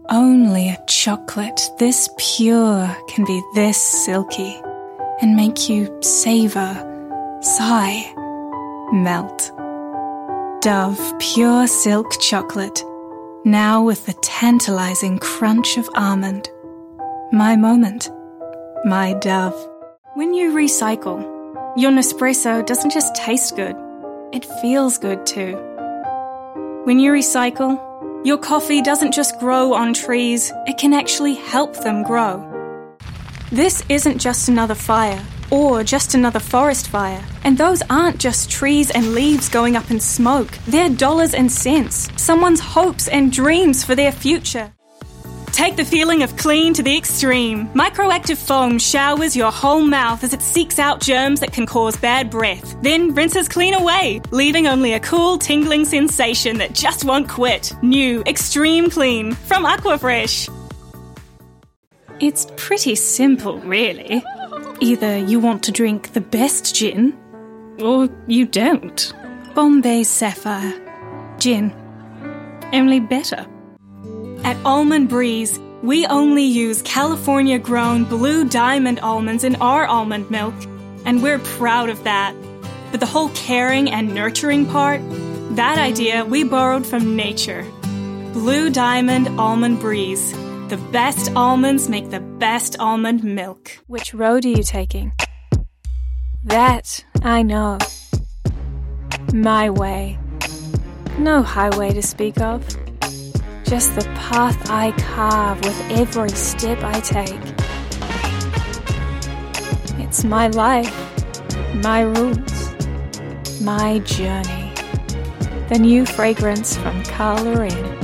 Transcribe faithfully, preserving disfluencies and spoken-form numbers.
Only a chocolate this pure can be this silky and make you savor, sigh, melt. Dove Pure Silk Chocolate, now with the tantalizing crunch of almond. My moment, my Dove. When you recycle, your Nespresso doesn't just taste good, it feels good too. When you recycle, your coffee doesn't just grow on trees, it can actually help them grow. This isn't just another fire, or just another forest fire. And those aren't just trees and leaves going up in smoke. They're dollars and cents, someone's hopes and dreams for their future. Take the feeling of clean to the extreme. Microactive foam showers your whole mouth as it seeks out germs that can cause bad breath. Then rinses clean away, leaving only a cool, tingling sensation that just won't quit. New Extreme Clean from Aquafresh. It's pretty simple, really. Either you want to drink the best gin, or you don't. Bombay Sapphire. Gin. Only better. At Almond Breeze, we only use California-grown Blue Diamond almonds in our almond milk, and we're proud of that. But the whole caring and nurturing part, that idea we borrowed from nature. Blue Diamond Almond Breeze. The best almonds make the best almond milk. Which road are you taking? That I know. My way. No highway to speak of. Just the path I carve with every step I take. It's my life, my rules, my journey. The new fragrance from Carl Loren.